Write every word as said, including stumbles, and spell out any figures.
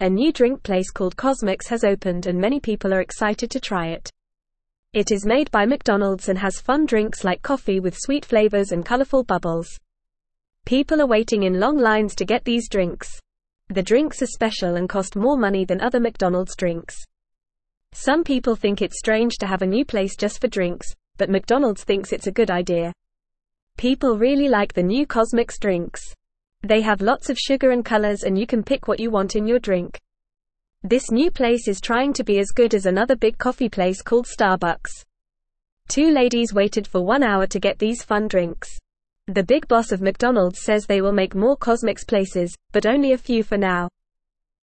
A new drink place called CosMc's has opened and many people are excited to try it. It is made by McDonald's and has fun drinks like coffee with sweet flavors and colorful bubbles. People are waiting in long lines to get these drinks. The drinks are special and cost more money than other McDonald's drinks. Some people think it's strange to have a new place just for drinks, but McDonald's thinks it's a good idea. People really like the new CosMc's drinks. They have lots of sugar and colors and you can pick what you want in your drink. This new place is trying to be as good as another big coffee place called Starbucks. Two ladies waited for one hour to get these fun drinks. The big boss of McDonald's says they will make more CosMc's places, but only a few for now.